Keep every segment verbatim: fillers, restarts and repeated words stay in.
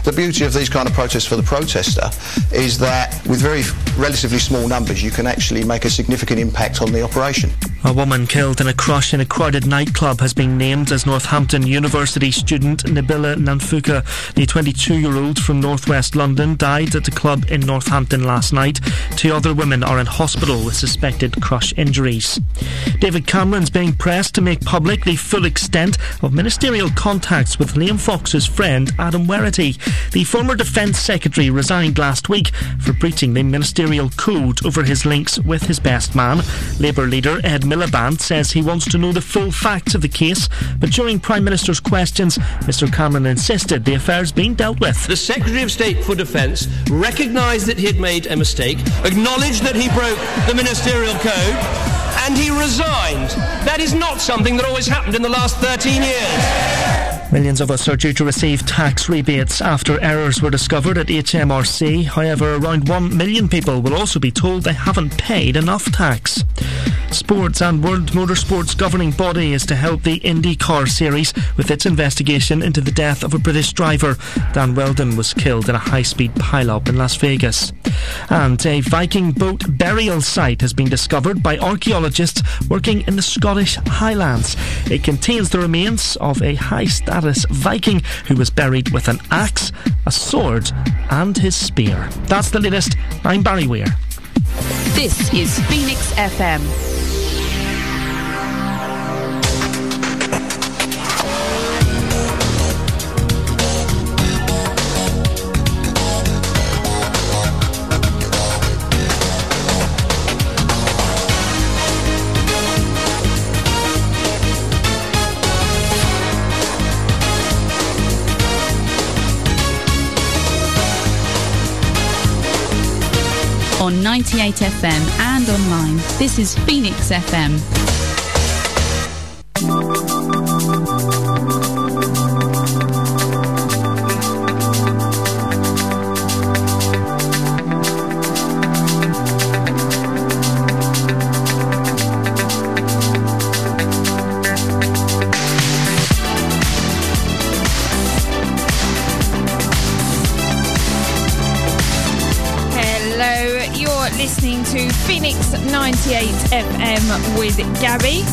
The beauty of these kind of protests for the protester is that with very relatively small numbers you can actually make a significant impact on the operation. A woman killed in a crush in a crowded nightclub has been named as Northampton University student Nabila Nanfuka. The twenty-two-year-old from northwest London died at a club in Northampton last night. Two other women are in hospital with suspected crush injuries. David Cameron's being pressed to make public the full extent of ministerial contacts with Liam Fox's friend Adam Werrity. The former Defence Secretary resigned last week for breaching the ministerial code over his links with his best man. Labour leader Ed Miliband says he wants to know the full facts of the case, but during Prime Minister's questions, Mr Cameron insisted the affair's being dealt with. The Secretary of State for Defence recognised that he had made a mistake, acknowledged that he broke the ministerial code, and he resigned. That is not something that always happened in the last thirteen years. Millions of us are due to receive tax rebates after errors were discovered at H M R C. However, around one million people will also be told they haven't paid enough tax. Sports and World Motorsport's governing body is to help the IndyCar series with its investigation into the death of a British driver. Dan Weldon was killed in a high-speed pile-up in Las Vegas. And a Viking boat burial site has been discovered by archaeologists working in the Scottish Highlands. It contains the remains of a high-status Viking who was buried with an axe, a sword and his spear. That's the latest. I'm Barry Weir. This is Phoenix F M. On ninety-eight F M and online, this is Phoenix F M. Listening to Phoenix ninety-eight F M with Gabby.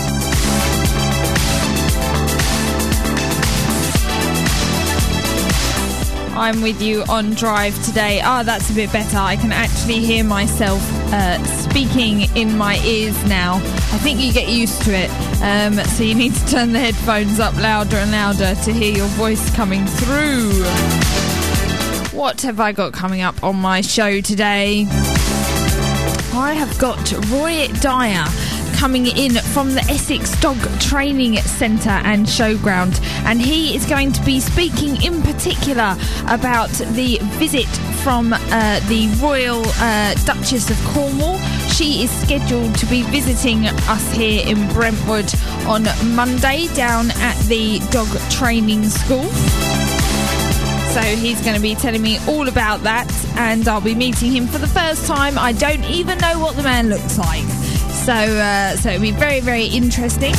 I'm with you on Drive today. Ah, oh, that's a bit better. I can actually hear myself uh, speaking in my ears now. I think you get used to it. Um, so you need to turn the headphones up louder and louder to hear your voice coming through. What have I got coming up on my show today? I have got Roy Dyer coming in from the Essex Dog Training Centre and Showground, and he is going to be speaking in particular about the visit from uh, the Royal uh, Duchess of Cornwall. She is scheduled to be visiting us here in Brentwood on Monday down at the dog training school. So he's going to be telling me all about that, and I'll be meeting him for the first time. I don't even know what the man looks like. So, uh, so it'll be very, very interesting.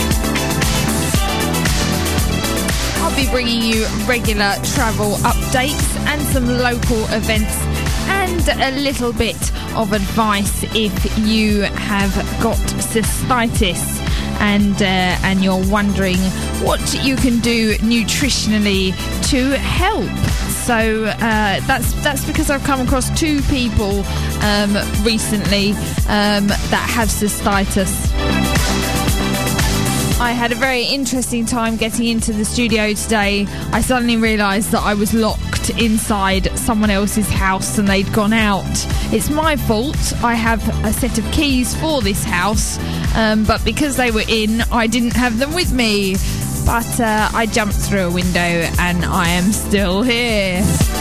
I'll be bringing you regular travel updates and some local events and a little bit of advice if you have got cystitis and uh, and you're wondering what you can do nutritionally to help. So uh, that's that's because I've come across two people um, recently um, that have cystitis. I had a very interesting time getting into the studio today. I suddenly realised that I was locked inside someone else's house and they'd gone out. It's my fault. I have a set of keys for this house, um, but because they were in, I didn't have them with me. But uh, I jumped through a window and I am still here.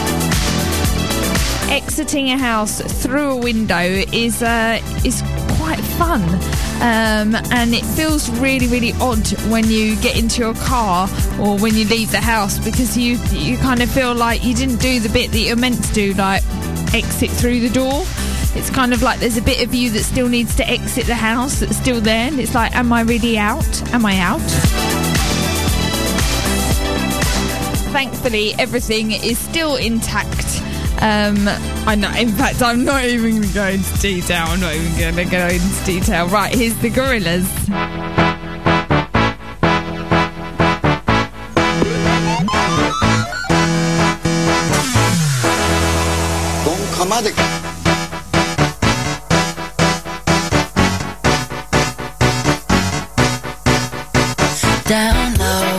Exiting a house through a window is uh, is quite fun, um, and it feels really, really odd when you get into your car or when you leave the house, because you you kind of feel like you didn't do the bit that you're meant to do, like exit through the door. It's kind of like there's a bit of you that still needs to exit the house that's still there, and it's like, am I really out? Am I out? thankfully everything is still intact. Um, I know. In fact, I'm not even going to go into detail. I'm not even going to go into detail. Right, here's the Gorillaz. Down low,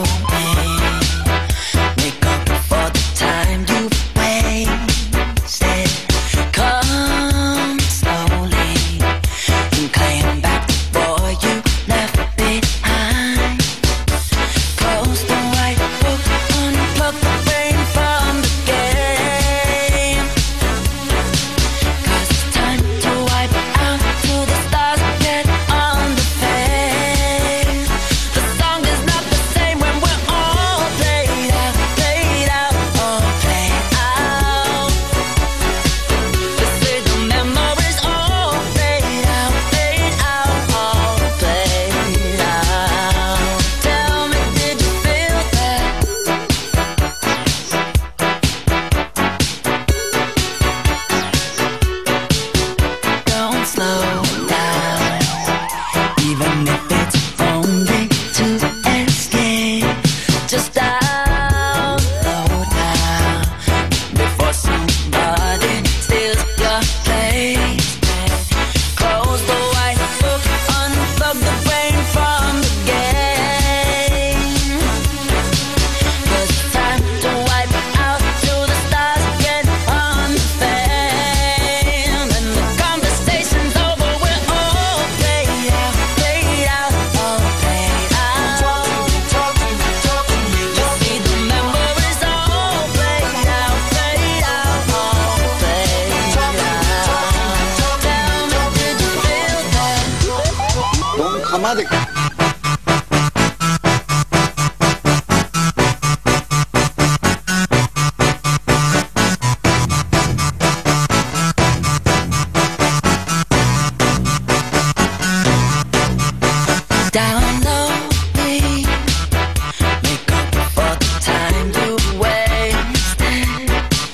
make up for the time you wasted. Come slowly and claim back the boy you left behind. Close the right book, unplug the brain from the game. 'Cause it's time to wipe out till the stars get on the fame. The song is not the same when we're all played out, played out, all played out. They say the memories all played out, played out, all played out. Tell me, did you feel that? Don't slow down, even if it's only to escape. Just download now before somebody steals your place. Close the white book, unplug the brain from the game. 'Cause it's time to wipe out till the stars get on the fame. And the conversation's over, we're all played out, played out, all played out. You see the memories all played out, played out, all played out. Tell me, did you feel that? Down lowly, make up for the time you wasted.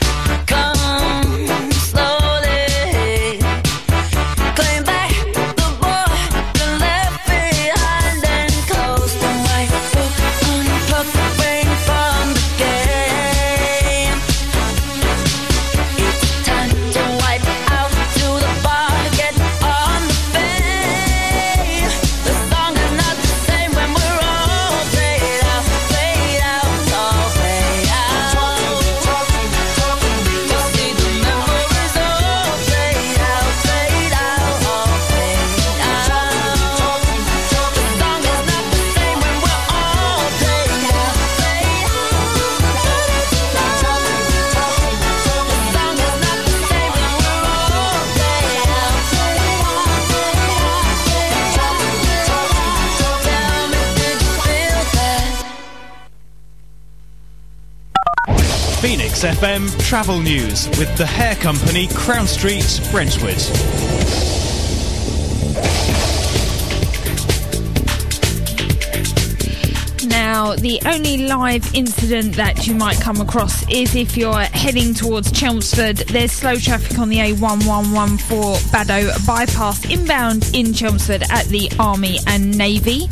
Come slowly, claim back the boy you left behind, and close the white book, unplug the brain from the game. It's time to wipe out till the bar get on the fame. The song is not the same when we're all played out, played out, all played out. You see the memories all played out, played out, all played out. The song is not the same when we're all played out, played out. The song is not the same when we're all played out, played out. Tell me, did you feel that? Phoenix F M Travel News with the hair company Crown Street, Brentwood. Now, the only live incident that you might come across is if you're heading towards Chelmsford. There's slow traffic on the A one one one four Baddow bypass inbound in Chelmsford at the Army and Navy.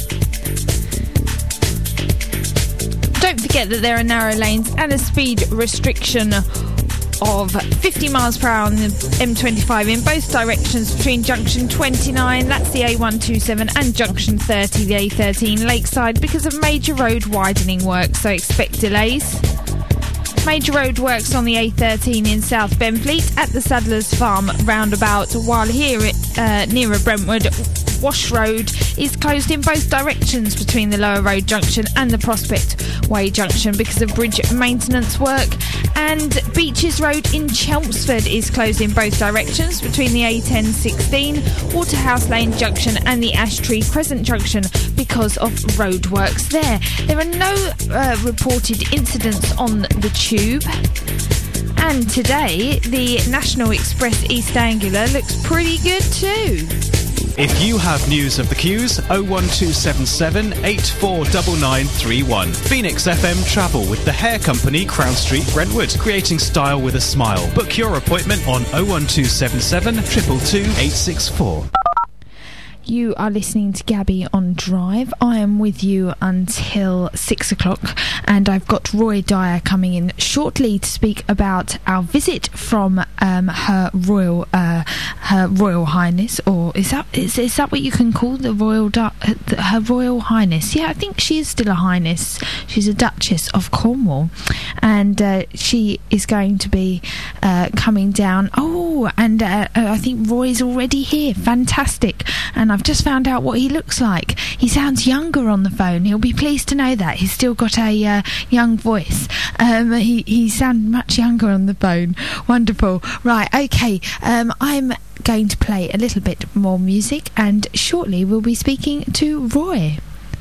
Don't forget that there are narrow lanes and a speed restriction of fifty miles per hour on the M twenty-five in both directions between junction twenty-nine, that's the A one twenty-seven, and junction thirty, the A thirteen Lakeside, because of major road widening work, so expect delays. Major road works on the A thirteen in South Benfleet at the Sadler's Farm roundabout, while here uh, nearer Brentwood, Wash Road is closed in both directions between the Lower Road Junction and the Prospect Way Junction because of bridge maintenance work. And Beaches Road in Chelmsford is closed in both directions between the A ten sixteen, Waterhouse Lane Junction and the Ashtree Crescent Junction because of road works there. There are no uh, reported incidents on the tube. And today, the National Express East Anglia looks pretty good too. If you have news of the queues, oh one two seven seven, eight four nine nine three one. Phoenix F M Travel with the hair company Crown Street, Brentwood. Creating style with a smile. Book your appointment on oh one two seven seven, two two two, eight six four. You are listening to Gabby on Drive. I am with you until six o'clock, and I've got Roy Dyer coming in shortly to speak about our visit from um, her royal, uh, her Royal Highness, or is that is, is that what you can call the royal, du- her Royal Highness? Yeah, I think she is still a Highness. She's a Duchess of Cornwall, and uh, she is going to be uh, coming down. Oh, and uh, I think Roy's already here. Fantastic, and I've just found out what he looks like. He sounds younger on the phone. He'll be pleased to know that. He's still got a uh, young voice. Um, he, he sounds much younger on the phone. Wonderful. Right, okay. Um, I'm going to play a little bit more music, and shortly we'll be speaking to Roy.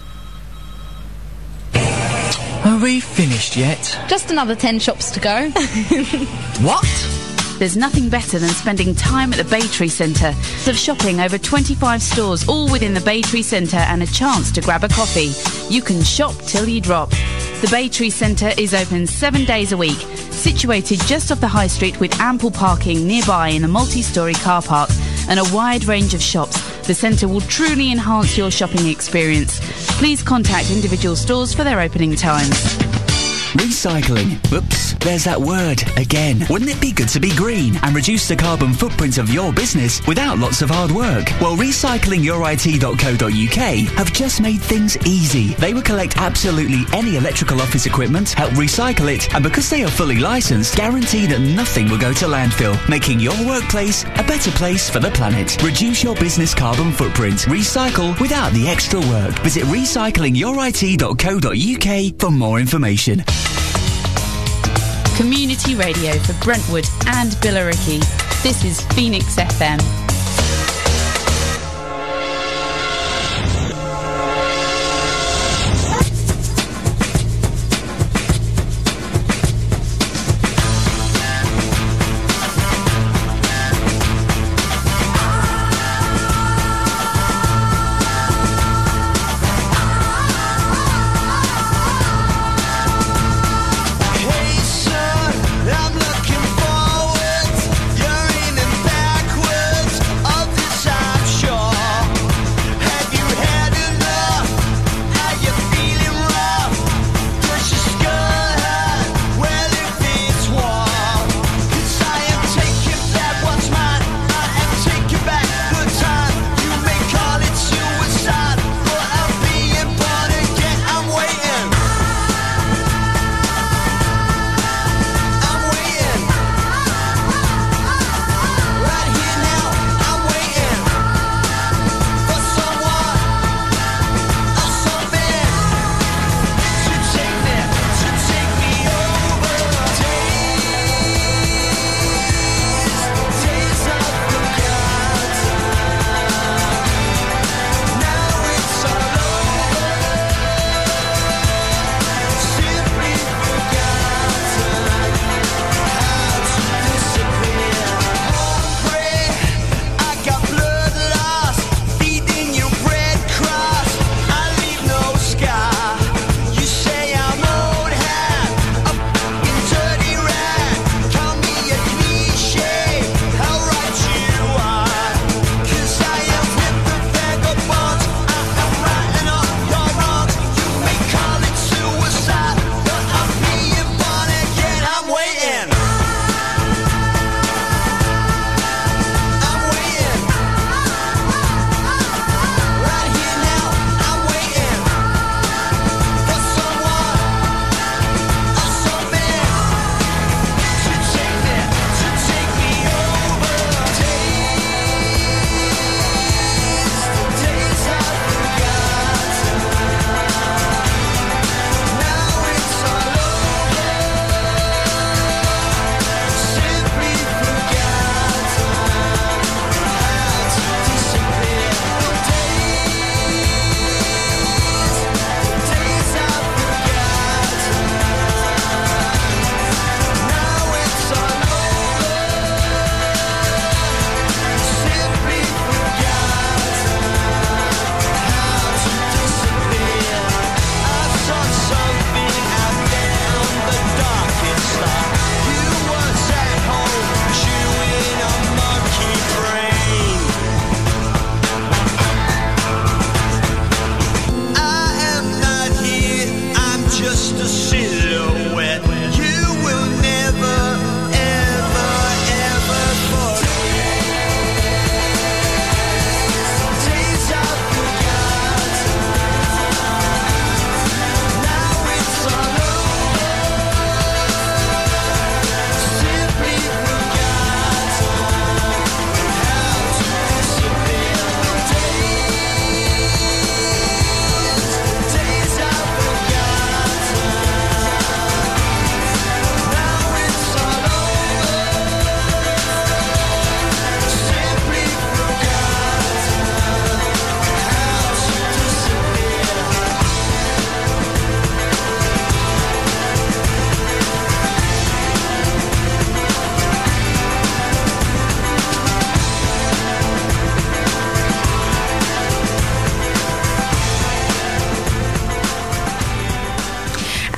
Are we finished yet? Just another ten shops to go. What? There's nothing better than spending time at the Bay Tree Centre. Of shopping over twenty-five stores, all within the Bay Tree Centre, and a chance to grab a coffee. You can shop till you drop. The Bay Tree Centre is open seven days a week, situated just off the high street with ample parking nearby in a multi-storey car park and a wide range of shops. The centre will truly enhance your shopping experience. Please contact individual stores for their opening times. Recycling. Oops, there's that word again. Wouldn't it be good to be green and reduce the carbon footprint of your business without lots of hard work? Well, recycling your I T dot co dot U K have just made things easy. They will collect absolutely any electrical office equipment, help recycle it, and because they are fully licensed, guarantee that nothing will go to landfill, making your workplace a better place for the planet. Reduce your business carbon footprint. Recycle without the extra work. Visit recycling your I T dot co dot U K for more information. Community radio for Brentwood and Billericay. This is Phoenix F M. I'm looking forward, you're aiming backwards.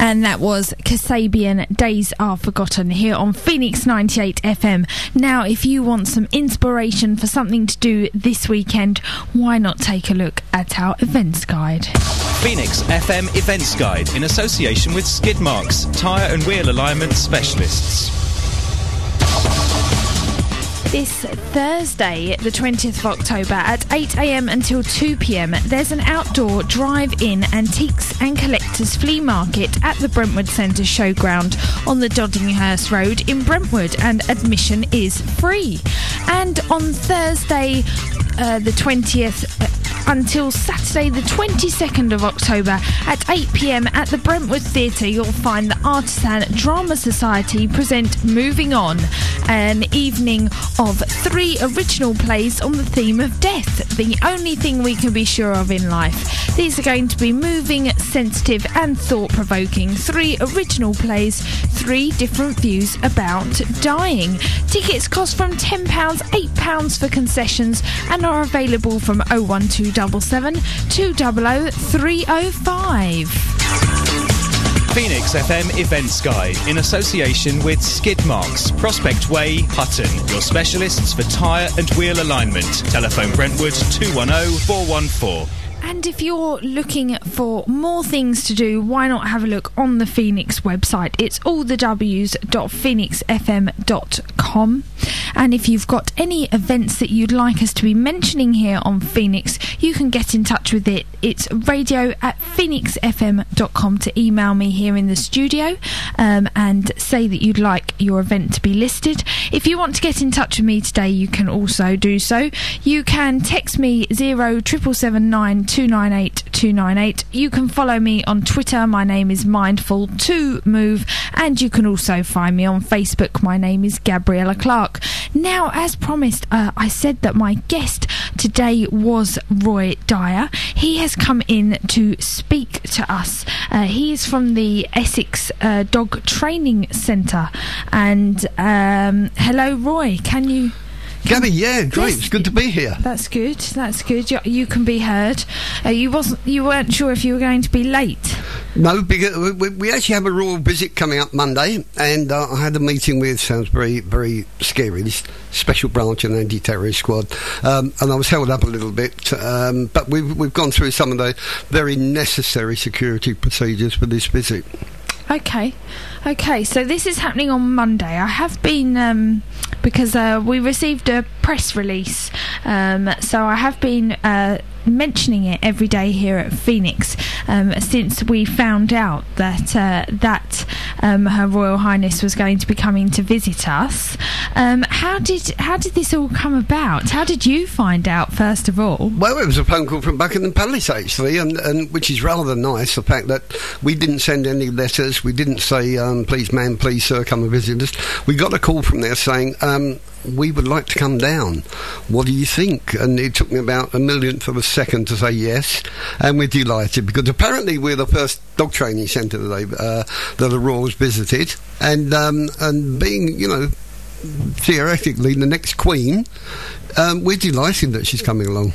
And that was Kasabian, Days Are Forgotten, here on Phoenix ninety-eight F M. Now, if you want some inspiration for something to do this weekend, why not take a look at our events guide? Phoenix F M Events Guide in association with Skid Marks, tyre and wheel alignment specialists. This Thursday, the twentieth of October, at eight a m until two p m, there's an outdoor drive-in antiques and collectors flea market at the Brentwood Centre Showground on the Doddinghurst Road in Brentwood, and admission is free. And on Thursday, uh, the twentieth, uh, until Saturday the twenty-second of October at eight p m at the Brentwood Theatre, you'll find the Artisan Drama Society present Moving On, an evening of three original plays on the theme of death, the only thing we can be sure of in life. These are going to be moving, sensitive and thought-provoking. Three original plays, three different views about dying. Tickets cost from ten pounds, eight pounds for concessions, and are available from oh one two seven seven, two hundred, three oh five. Phoenix F M Events Guide in association with Skid Marks, Prospect Way, Hutton, your specialists for tyre and wheel alignment. Telephone Brentwood two one oh, four one four. And if you're looking for more things to do, why not have a look on the Phoenix website? It's all the w's dot phoenix f m dot com. And if you've got any events that you'd like us to be mentioning here on Phoenix, you can get in touch with it. It's radio at phoenix f m dot com to email me here in the studio um, and say that you'd like your event to be listed. If you want to get in touch with me today, you can also do so. You can text me zero triple seven nine two nine eight two nine eight. You can follow me on Twitter. My name is Mindful to Move, and you can also find me on Facebook. My name is Gabriella Clark. Now, as promised, uh, I said that my guest today was Roy Dyer. He has come in to speak to us. Uh, he is from the Essex uh, Dog Training Centre. And um, hello, Roy. Can you... Gabby, yeah, great. Yes, it's good to be here. That's good. That's good. You, you can be heard. Uh, you wasn't. You weren't sure if you were going to be late. No, because we, we actually have a royal visit coming up Monday, and uh, I had a meeting with, sounds very, very scary, this Special Branch and Anti-Terrorist Squad, um, and I was held up a little bit, um, but we've, we've gone through some of the very necessary security procedures for this visit. Okay, okay. So this is happening on Monday. I have been um, because uh, we received a press release, um, so I have been uh, mentioning it every day here at Phoenix um, since we found out that uh, that um, Her Royal Highness was going to be coming to visit us. Um, how did how did this all come about? How did you find out, first of all? Well, it was a phone call from Buckingham Palace, actually, and, and which is rather nice. The fact that we didn't send any letters, we didn't say, um, "Please, ma'am, please, sir, come and visit us." We got a call from there saying, Um, we would like to come down. What do you think? And it took me about a millionth of a second to say yes, and we're delighted because apparently we're the first dog training centre that, uh, that the Royals visited, and um, and being, you know, theoretically the next Queen, um, we're delighted that she's coming along.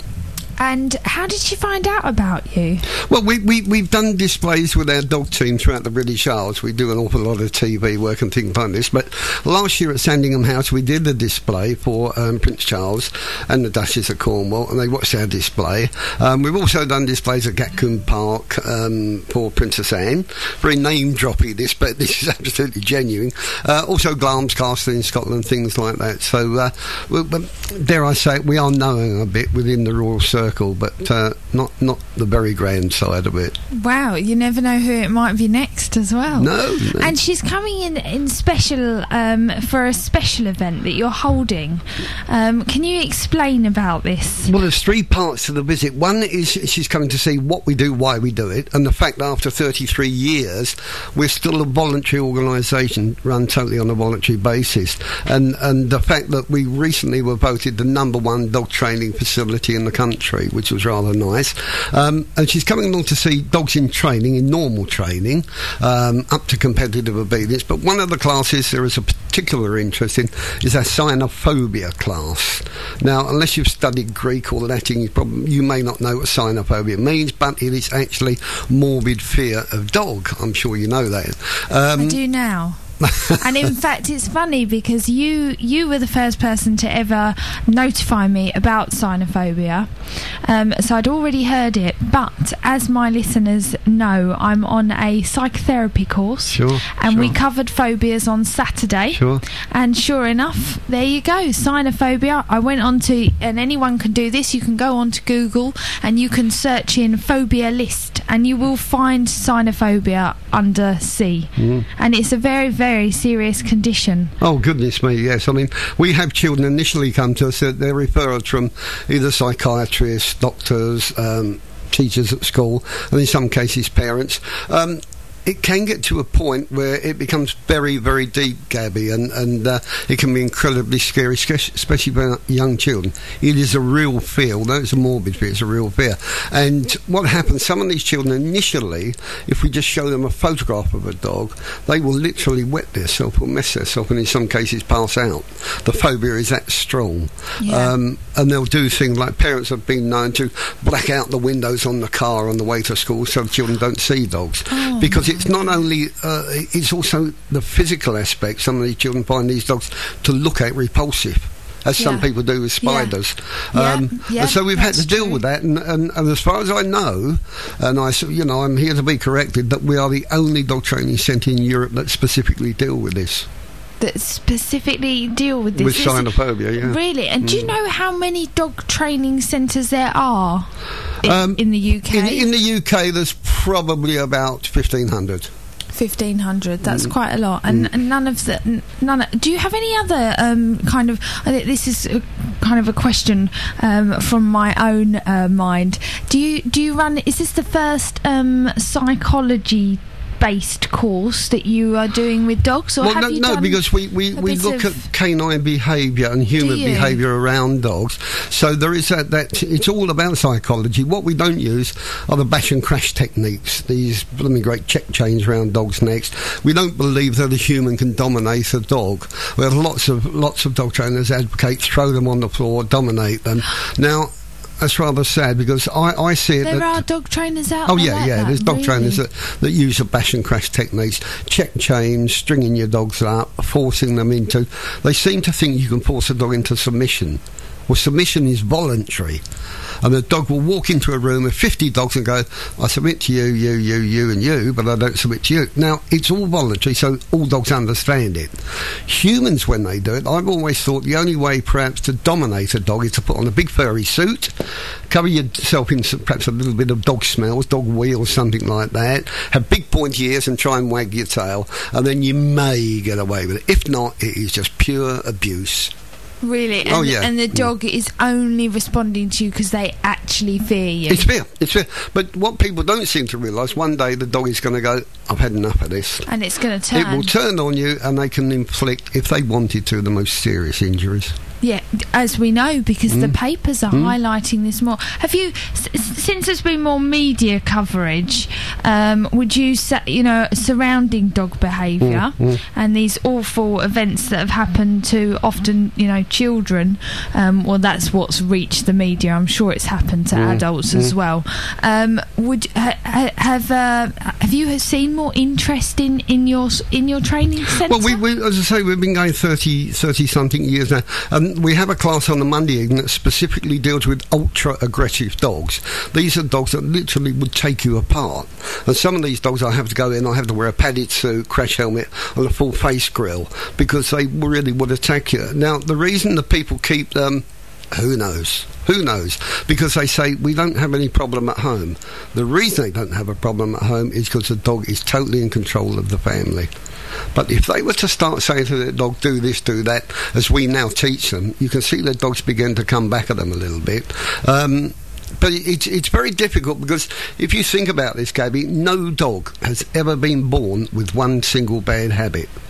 And how did she find out about you? Well, we, we, we've done displays with our dog team throughout the British Isles. We do an awful lot of T V work and things like this. But last year at Sandringham House, we did a display for um, Prince Charles and the Duchess of Cornwall, and they watched our display. Um, we've also done displays at Gatcombe Park um, for Princess Anne. Very name-droppy, this, but this is absolutely genuine. Uh, also Glamis Castle in Scotland, things like that. So, uh, we, we, dare I say it, we are known a bit within the royal circle. But uh, not not the very grand side of it. Wow, you never know who it might be next as well. No, no. And she's coming in in special um, for a special event that you're holding. Um, can you explain about this? Well, there's three parts to the visit. One is she's coming to see what we do, why we do it, and the fact that after thirty-three years we're still a voluntary organisation run totally on a voluntary basis, and and the fact that we recently were voted the number one dog training facility in the country. breed, which was rather nice. Um, and she's coming along to see dogs in training, in normal training, um, up to competitive obedience. But one of the classes there is a particular interest in is our cynophobia class. Now, unless you've studied Greek or Latin, you, probably, you may not know what cynophobia means, but it is actually morbid fear of dog. I'm sure you know that. Um, I do now. And in fact, it's funny because you you were the first person to ever notify me about cynophobia. Um, so I'd already heard it, but as my listeners know, I'm on a psychotherapy course. Sure. And sure. we covered phobias on Saturday. Sure. And sure enough, there you go, cynophobia. I went on to, and anyone can do this, you can go on to Google and you can search in phobia list and you will find cynophobia under C. Mm. And it's a very, very very serious condition. Oh, goodness me, yes. I mean, we have children initially come to us, they're referred from either psychiatrists, doctors, um, teachers at school, and in some cases parents. Um, it can get to a point where it becomes very, very deep, Gabby, and, and uh, it can be incredibly scary, especially for young children. It is a real fear, although it's a morbid fear, it's a real fear. And what happens, some of these children initially, if we just show them a photograph of a dog, they will literally wet themselves or mess themselves and in some cases pass out. The phobia is that strong. Yeah. Um, and they'll do things like parents have been known to black out the windows on the car on the way to school so the children don't see dogs. Oh. Because it's not only, uh, it's also the physical aspect. Some of these children find these dogs to look at repulsive, as Yeah. some people do with spiders. Yeah. Um, Yeah, yeah, and so we've had that's to deal true. with that. And, and, and as far as I know, and I, s- you know, I'm here to be corrected, that we are the only dog training centre in Europe that specifically deal with this. That specifically deal with this. With Is it- cynophobia, yeah. Really? And do you Mm. know how many dog training centres there are in, Um, in the U K? In, in the U K, there's probably about fifteen hundred. fifteen hundred. That's Mm. quite a lot. And, and none of the n- none. Of, do you have any other um, kind of? I think this is a, kind of a question um, from my own uh, mind. Do you do you run? Is this the first um, psychology based course that you are doing with dogs, or Well, have no, you no, done because we, we, a we bit look of- at canine behaviour and human you? behaviour around dogs. So there is that, that. It's all about psychology. What we don't use are the bash and crash techniques, these blooming great check chains around dogs' necks. We don't believe that a human can dominate a dog. We have lots of lots of dog trainers advocate throw them on the floor, dominate them. Now, that's rather sad because I, I see it. There that, are dog trainers out Oh there yeah, like yeah. that, There's dog really? trainers that, that use the bash and crash techniques, check chains, stringing your dogs up, forcing them into. They seem to think you can force a dog into submission. Well, submission is voluntary, and the dog will walk into a room with fifty dogs and go, "I submit to you, you, you, you, and you, but I don't submit to you." Now it's all voluntary, so all dogs understand it. Humans, when they do it, I've always thought the only way, perhaps, to dominate a dog is to put on a big furry suit, cover yourself in some, perhaps a little bit of dog smells, dog wee or something like that, have big pointy ears and try and wag your tail, and then you may get away with it. If not, it is just pure abuse. Really? And, Oh, yeah. and the dog is only responding to you because they actually fear you. It's fear, it's fear. But what people don't seem to realise, one day the dog is going to go, "I've had enough of this." And it's going to turn. It will turn on you, and they can inflict, if they wanted to, the most serious injuries. Yeah, as we know, because the Mm. papers are Mm. highlighting this more. Have you, s- since there's been more media coverage, um, would you say, you know, surrounding dog behaviour Mm, mm. and these awful events that have happened to often, you know, children? Um, well, that's what's reached the media. I'm sure it's happened to Mm, adults as mm. well. Um, would ha, ha, have uh, have you seen more interest in, in your s- in your training centre? Well, we, we, as I say, we've been going thirty, thirty something years now. Um, we have a class on the Monday evening that specifically deals with ultra aggressive dogs. These are dogs that literally would take you apart. And some of these dogs, I have to go in, I have to wear a padded suit, crash helmet, and a full face grill because they really would attack you. Now, the reason the people keep them, who knows? Who knows? Because they say we don't have any problem at home. The reason they don't have a problem at home is because the dog is totally in control of the family. But if they were to start saying to their dog, "Do this, do that," as we now teach them, you can see their dogs begin to come back at them a little bit. Um, but it's it's very difficult because if you think about this, Gabby, no dog has ever been born with one single bad habit.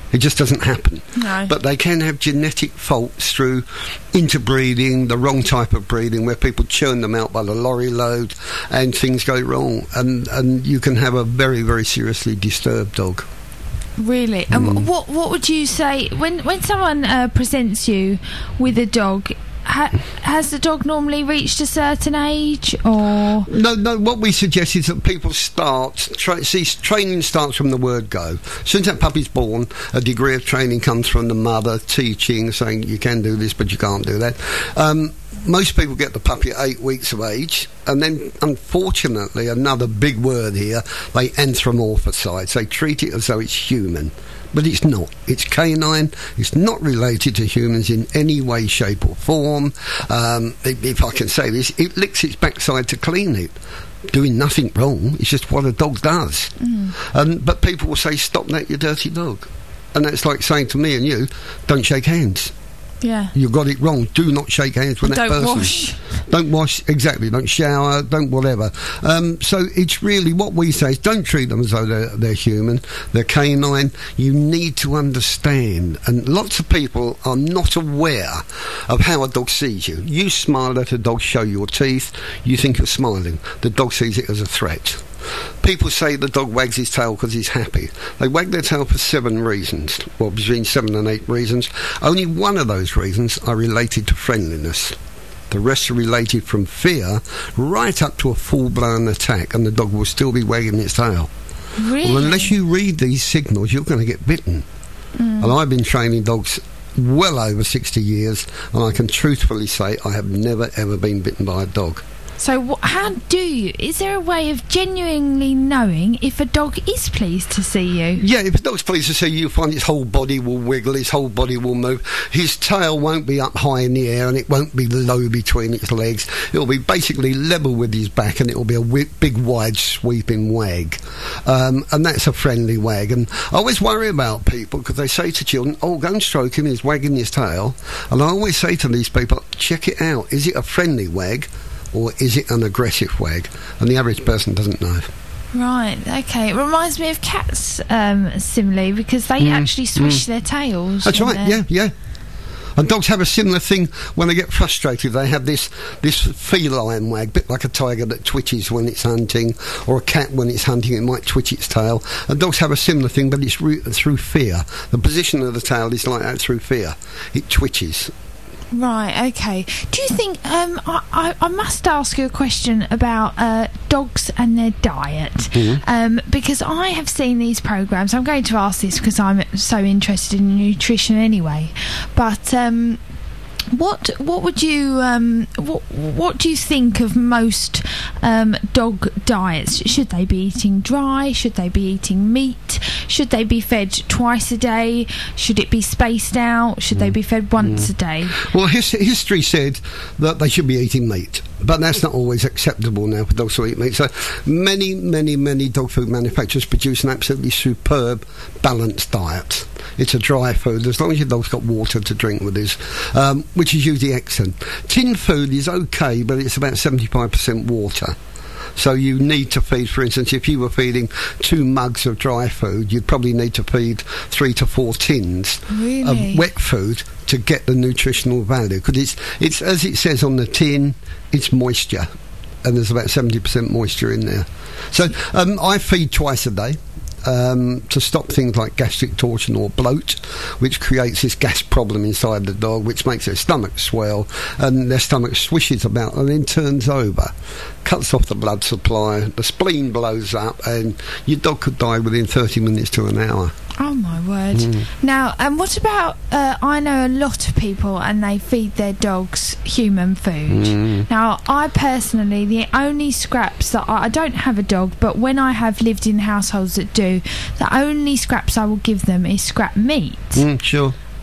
It just doesn't happen. No. But they can have genetic faults through interbreeding, the wrong type of breeding, where people churn them out by the lorry load and things go wrong. And, and you can have a very, very seriously disturbed dog. Really? Mm. And what what would you say when when someone uh, presents you with a dog? Ha- has the dog normally reached a certain age, or no? No. What we suggest is that people start. Tra- see, training starts from the word go. As soon as that puppy's born, a degree of training comes from the mother, teaching, saying you can do this, but you can't do that. Um, most people get the puppy at eight weeks of age, and then, unfortunately, another big word here, they anthropomorphise. They treat it as though it's human. But it's not. It's canine. It's not related to humans in any way, shape or form. Um, if I can say this, it licks its backside to clean it. Doing nothing wrong. It's just what a dog does. Mm. Um, but people will say, stop that, you dirty dog. And that's like saying to me and you, don't shake hands. Yeah. You got it wrong. Do not shake hands with that don't person. Wash. Don't wash. Exactly. Don't shower. Don't whatever. Um, so it's really what we say is don't treat them as though they're, they're human. They're canine. You need to understand. And lots of people are not aware of how a dog sees you. You smile at a dog, show your teeth. You think you're smiling. The dog sees it as a threat. People say the dog wags his tail because he's happy. They wag their tail for seven reasons, well, between seven and eight reasons. Only one of those reasons are related to friendliness. The rest are related from fear right up to a full-blown attack, and the dog will still be wagging its tail. Really? Well, unless you read these signals, you're going to get bitten. Mm. And I've been training dogs well over sixty years, and I can truthfully say I have never, ever been bitten by a dog. So wh- how do you... Is there a way of genuinely knowing if a dog is pleased to see you? Yeah, if a dog's pleased to see you, you'll find his whole body will wiggle, his whole body will move. His tail won't be up high in the air and it won't be low between its legs. It'll be basically level with his back and it'll be a wi- big, wide, sweeping wag. Um, and that's a friendly wag. And I always worry about people because they say to children, oh, go and stroke him, he's wagging his tail. And I always say to these people, check it out. Is it a friendly wag? Or is it an aggressive wag? And the average person doesn't know. Right, okay. It reminds me of cats, um, similarly, because they mm, actually swish mm. their tails. That's right, their... yeah, yeah. And dogs have a similar thing when they get frustrated. They have this this feline wag, a bit like a tiger that twitches when it's hunting, or a cat when it's hunting, it might twitch its tail. And dogs have a similar thing, but it's re- through fear. The position of the tail is like that through fear. It twitches. Right, okay. Do you think, um, I, I, I must ask you a question about uh, dogs and their diet, mm-hmm. um, because I have seen these programmes. I'm going to ask this because I'm so interested in nutrition anyway, but um, what what would you um, what what do you think of most um, dog diets? Should they be eating dry? Should they be eating meat? Should they be fed twice a day? Should it be spaced out? Should mm. they be fed once mm. a day? Well, his, history said that they should be eating meat, but that's not always acceptable now for dogs to eat meat. So many, many, many dog food manufacturers produce an absolutely superb balanced diet. It's a dry food, as long as your dog's got water to drink with this, um, which is usually excellent. Tin food is okay, but it's about seventy-five percent water. So you need to feed, for instance, if you were feeding two mugs of dry food, you'd probably need to feed three to four tins really? of wet food to get the nutritional value. Because it's, it's, as it says on the tin, it's moisture. And there's about seventy percent moisture in there. So um, I feed twice a day. Um, to stop things like gastric torsion or bloat, which creates this gas problem inside the dog, which makes their stomach swell, and their stomach swishes about and then turns over, cuts off the blood supply, the spleen blows up, and your dog could die within thirty minutes to an hour. Oh my word. Mm. Now, and um, what about, uh, I know a lot of people and they feed their dogs human food. Mm. Now, I personally, the only scraps that I, I don't have a dog, but when I have lived in households that do, the only scraps I will give them is scrap meat. Mm, sure.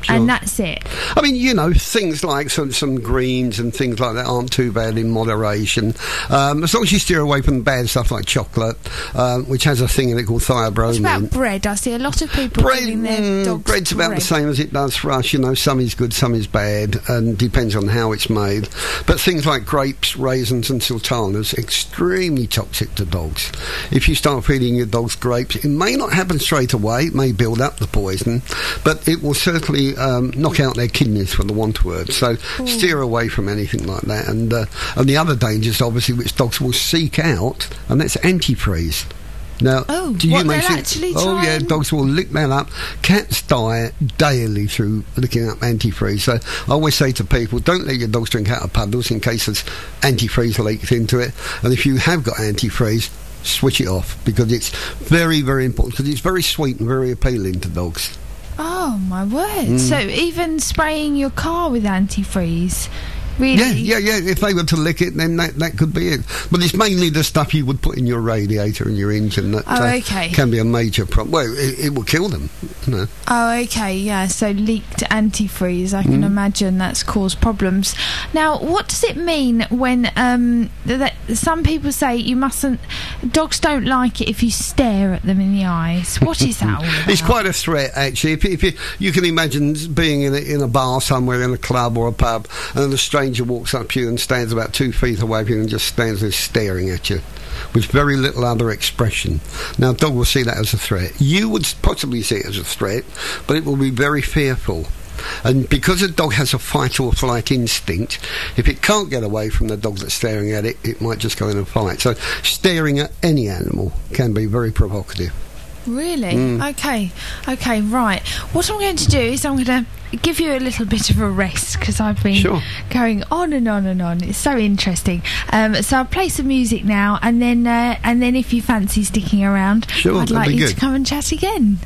Sure. and that's it. I mean, you know, things like some, some greens and things like that aren't too bad in moderation. Um, as long as you steer away from bad stuff like chocolate, um, which has a thing in it called What thiobromine. about bread? I see a lot of people Bread, giving their mm, dogs bread's about bread. the same as it does for us. You know, some is good, some is bad, and depends on how it's made. But things like grapes, raisins, and sultanas extremely toxic to dogs. If you start feeding your dogs grapes, it may not happen straight away. It may build up the poison, but it will certainly um, knock out their kidneys, for the want word. So Ooh. steer away from anything like that. And uh, and the other dangers, obviously, which dogs will seek out, and that's antifreeze. Now, Oh, do you what, make they'll it- actually Oh try yeah, and- dogs will lick that up. Cats die daily through licking up antifreeze. So I always say to people, don't let your dogs drink out of puddles in case there's antifreeze leaked into it. And if you have got antifreeze, switch it off, because it's very, very important, because it's very sweet and very appealing to dogs. Oh my word! Mm. So even spraying your car with antifreeze, really? Yeah, yeah, yeah. If they were to lick it, then that, that could be it. But it's mainly the stuff you would put in your radiator and your engine that Oh, uh, okay. can be a major problem. Well, it, it will kill them. You know. Oh, okay, yeah. So leaked antifreeze, I can Mm. imagine that's caused problems. Now, what does it mean when um, that some people say you mustn't? Dogs don't like it if you stare at them in the eyes. What is that all about? It's quite a threat, actually. If, if you, you can imagine being in a, in a bar somewhere, in a club or a pub, and a stranger walks up to you and stands about two feet away from you and just stands there staring at you with very little other expression. Now, a dog will see that as a threat. You would possibly see it as a threat, but it will be very fearful. And because a dog has a fight or flight instinct, if it can't get away from the dog that's staring at it, it might just go in and fight. So staring at any animal can be very provocative. Really? Mm. Okay. Okay, right. What I'm going to do is I'm going to give you a little bit of a rest, because I've been Sure. going on and on and on. It's so interesting. Um, so I'll play some music now, and then uh, and then if you fancy sticking around, Sure, I'd that'd like be you good. to come and chat again.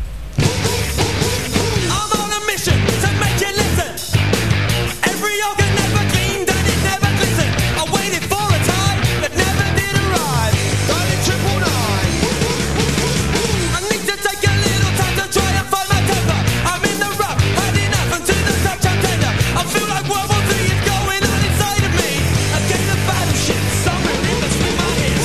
I'm on a mission to make you listen. Every organ never cleaned and it never glistened. I waited for a time that never did arrive. Dialing triple nine. I need to take a little time to try and find my temper. I'm in the rough, had enough, and to the touch I'm tender. I feel like World War Three is going on inside of me. A game of battleship somewhere in between my ears.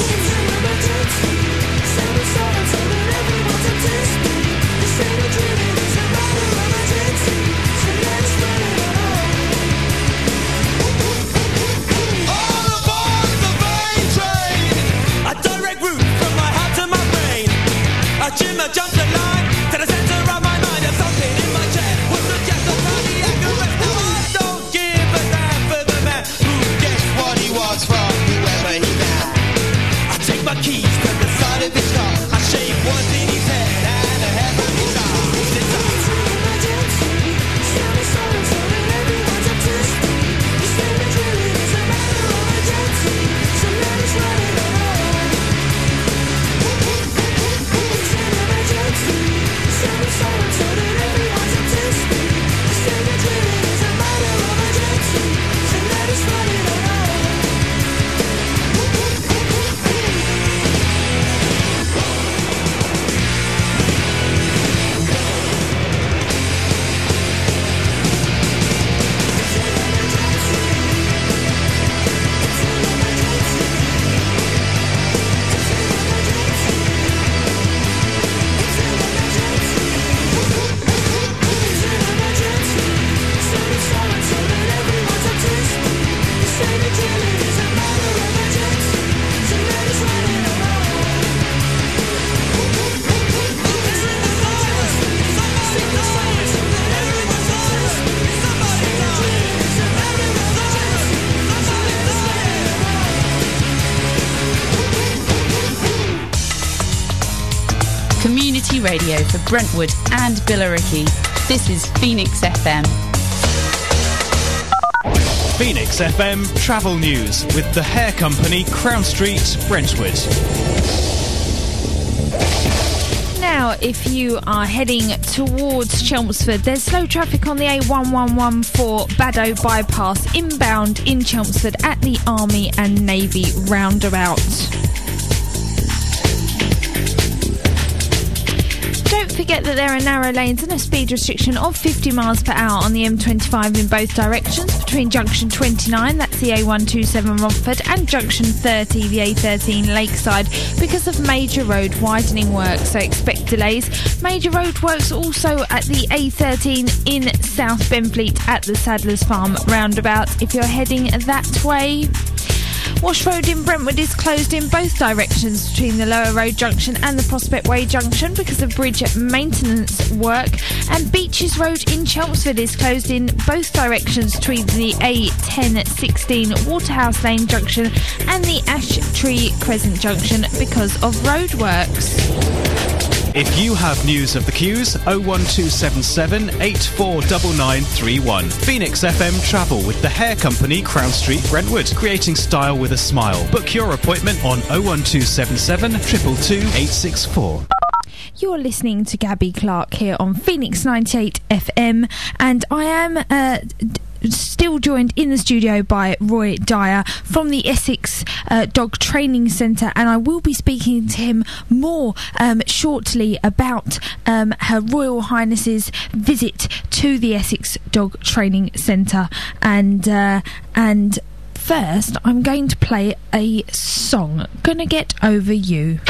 All aboard the main train. A direct route from my heart to my brain. A gym, a jump, a line to the center of my mind. There's something in my chest. What's the just a cardiac arrest? Now I don't give a damn for the man who gets what he wants from whoever he can. I take my keys to the side of his car. I shave what's in his head and a heavenly star. Since I Community radio for Brentwood and Billericay. This is Phoenix F M. Phoenix F M travel news with the hair company Crown Street, Brentwood. Now, if you are heading towards Chelmsford, there's slow traffic on the A one one one four Baddow bypass inbound in Chelmsford at the Army and Navy roundabout. Don't forget that there are narrow lanes and a speed restriction of fifty miles per hour on the M twenty-five in both directions between junction twenty-nine, that's the A one twenty-seven Romford, and junction thirty, the A thirteen Lakeside, because of major road widening work, so expect delays. Major road works also at the A thirteen in South Benfleet at the Sadler's Farm roundabout if you're heading that way. Wash Road in Brentwood is closed in both directions between the Lower Road Junction and the Prospect Way Junction because of bridge maintenance work, and Beaches Road in Chelmsford is closed in both directions between the A ten sixteen Waterhouse Lane Junction and the Ash Tree Crescent Junction because of roadworks. If you have news of the queues, oh one two seven seven, eight four nine nine three one. Phoenix F M Travel with the hair company Crown Street, Brentwood, creating style with a smile. Book your appointment on oh one two seven seven, two two two, eight six four. You're listening to Gabby Clark here on Phoenix ninety-eight F M, and I am uh, d- still joined in the studio by Roy Dyer from the Essex uh, Dog Training Centre, and I will be speaking to him more um, shortly about um, Her Royal Highness's visit to the Essex Dog Training Centre. And uh, and first, I'm going to play a song, Gonna Get Over You.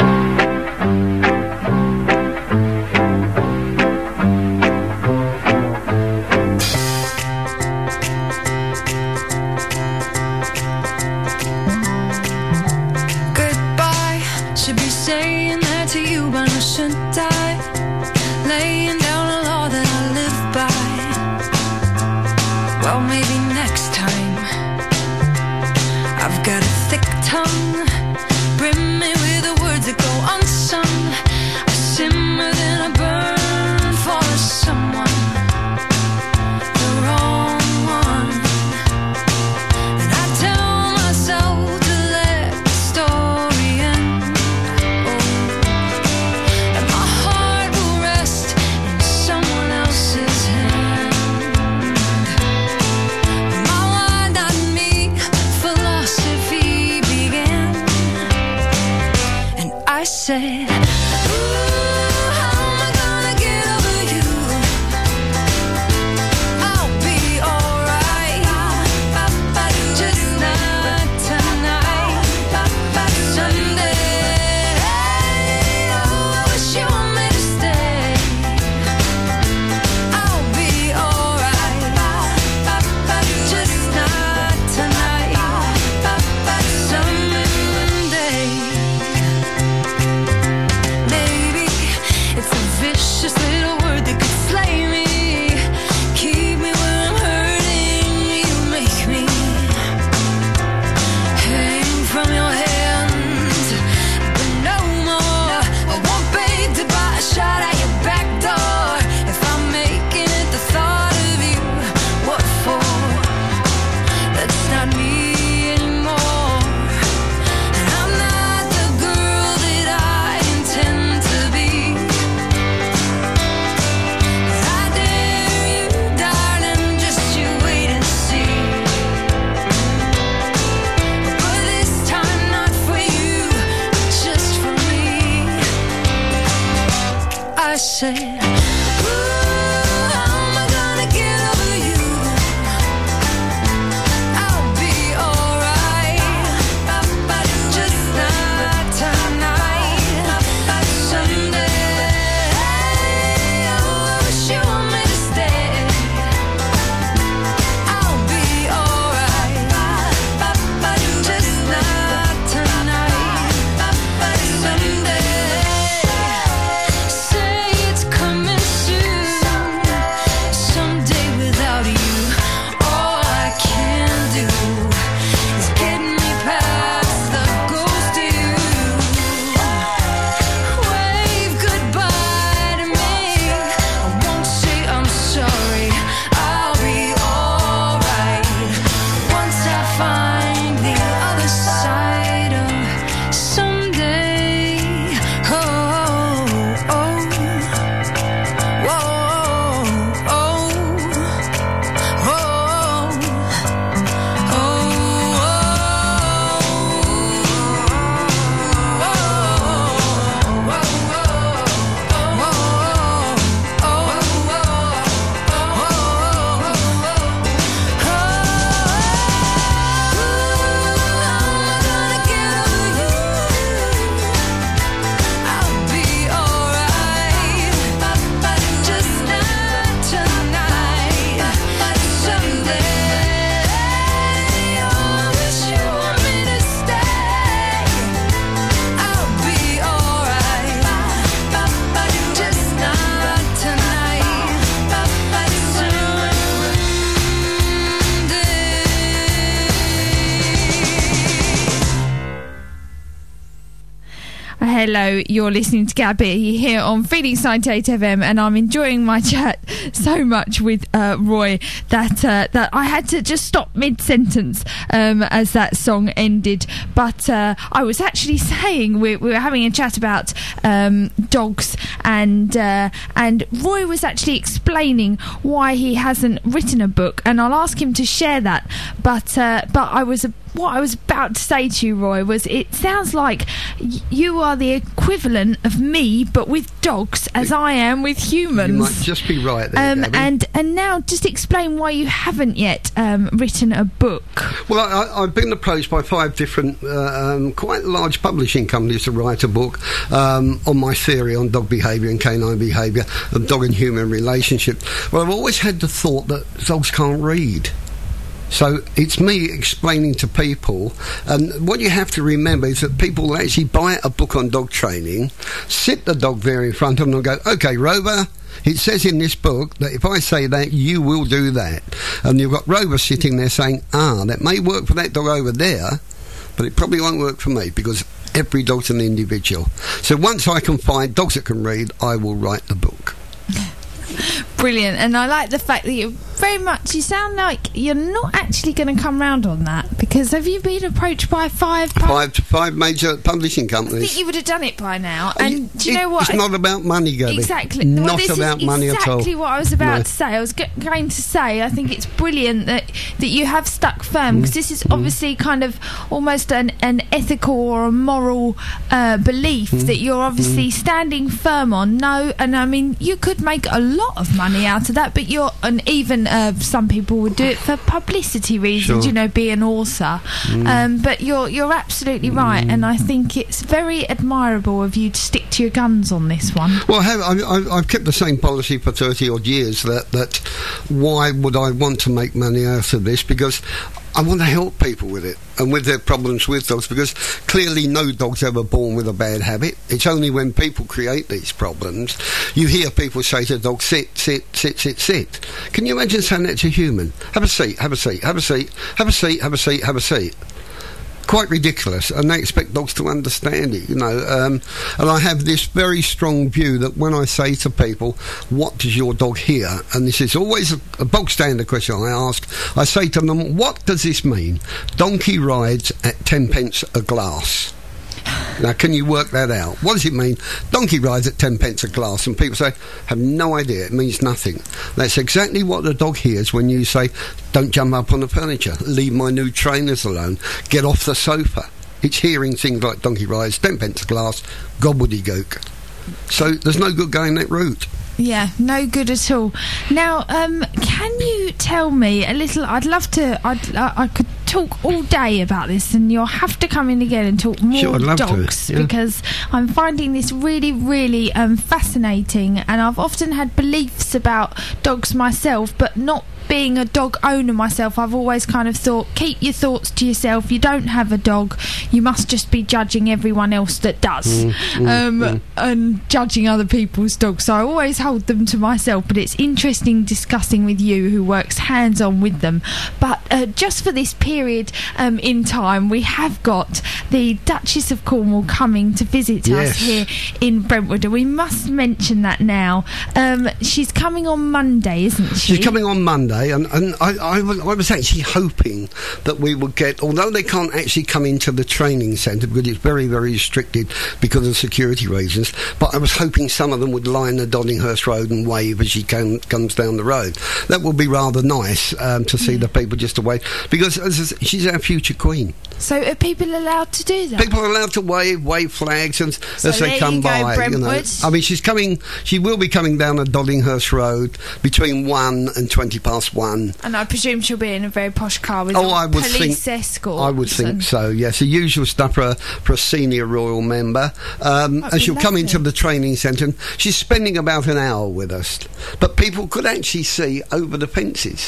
Someday Hello, you're listening to Gabby here on Phoenix ninety-eight F M, and I'm enjoying my chat so much with uh, Roy that uh, that I had to just stop mid-sentence um, as that song ended. But uh, I was actually saying we, we were having a chat about um, dogs, and uh, and Roy was actually explaining why he hasn't written a book, and I'll ask him to share that. But uh, but I was what I was about to say to you, Roy, was it sounds like y- you are the equivalent of me, but with dogs, as I am with humans. You might just be right there, um, Gabby. and and now just explain why you haven't yet um, written a book. Well, I, I've been approached by five different, uh, um, quite large publishing companies to write a book um, on my theory on dog behaviour and canine behaviour, of dog and human relationship. Well, I've always had the thought that dogs can't read. So it's me explaining to people, and what you have to remember is that people will actually buy a book on dog training, sit the dog there in front of them and go, OK, Rover, it says in this book that if I say that, you will do that. And you've got Rover sitting there saying, ah, that may work for that dog over there, but it probably won't work for me, because every dog's an individual. So once I can find dogs that can read, I will write the book. Brilliant. And I like the fact that you very much, you sound like you're not actually going to come round on that, because have you been approached by five pub- five five major publishing I companies? think you would have done it by now. And it, do you know what? It's not about money, Gabby. Exactly. Not well, this about is money exactly at all. what I was about No. to say. I was g- going to say, I think it's brilliant that that you have stuck firm, because Mm. this is obviously kind of almost an, an ethical or a moral uh, belief Mm. that you're obviously Mm. standing firm on. No, and I mean, you could make a lot of money out of that, but you're, and even uh, some people would do it for publicity reasons, Sure. you know, be an author. Mm. Um, but you're you're absolutely right, and I think it's very admirable of you to stick to your guns on this one. Well, I have, I, I, I've kept the same policy for thirty odd years. That that why would I want to make money out of this? Because I want to help people with it and with their problems with dogs, because clearly no dog's ever born with a bad habit. It's only when people create these problems, you hear people say to a dog, sit, sit, sit, sit, sit. Can you imagine saying that to a human? Have a seat, have a seat, have a seat, have a seat, have a seat, have a seat. Quite ridiculous, and they expect dogs to understand it, you know. Um, and I have this very strong view that when I say to people, what does your dog hear? And this is always a, a bog standard question I ask. I say to them, what does this mean? Donkey rides at ten pence a glass. Now, can you work that out? What does it mean? Donkey rides at ten pence a glass. And people say, have no idea. It means nothing. That's exactly what the dog hears when you say, don't jump up on the furniture. Leave my new trainers alone. Get off the sofa. It's hearing things like donkey rides, ten pence a glass, gobbledygook. So there's no good going that route. Yeah, no good at all. Now, um, can you tell me a little? I'd love to. I'd, I, I could talk all day about this, and you'll have to come in again and talk more Sure, I'd love to, dogs, yeah. because I'm finding this really, really um, fascinating. And I've often had beliefs about dogs myself, but not being a dog owner myself, I've always kind of thought, keep your thoughts to yourself. You don't have a dog, you must just be judging everyone else that does, Mm, mm, um, mm. and judging other people's dogs. So I always hold them to myself, but it's interesting discussing with you, who works hands-on with them. But uh, just for this period um, in time, we have got the Duchess of Cornwall coming to visit Yes. us here in Brentwood, and we must mention that now. Um, she's coming on Monday, isn't she? She's coming on Monday, and, and I, I, was, I was actually hoping that we would get, although they can't actually come into the training centre because it's very, very restricted because of security reasons, but I was hoping some of them would line the Doddinghurst Road and wave as she came, comes down the road. That would be rather nice um, to see Yeah. the people just to wave, because as I said, she's our future queen. So are people allowed to do that? People are allowed to wave, wave flags and, So as they there come you go, by. You know. Brentwood. I mean, she's coming. She will be coming down the Doddinghurst Road between one and twenty past one. And I presume she'll be in a very posh car with Oh, a I would police think. escort. I would think and- so. Yes, the usual stuff for a, for a senior royal member. Um, That'd and be she'll come lovely. into the training centre. And she's spending about an hour with us, but people could actually see over the fences.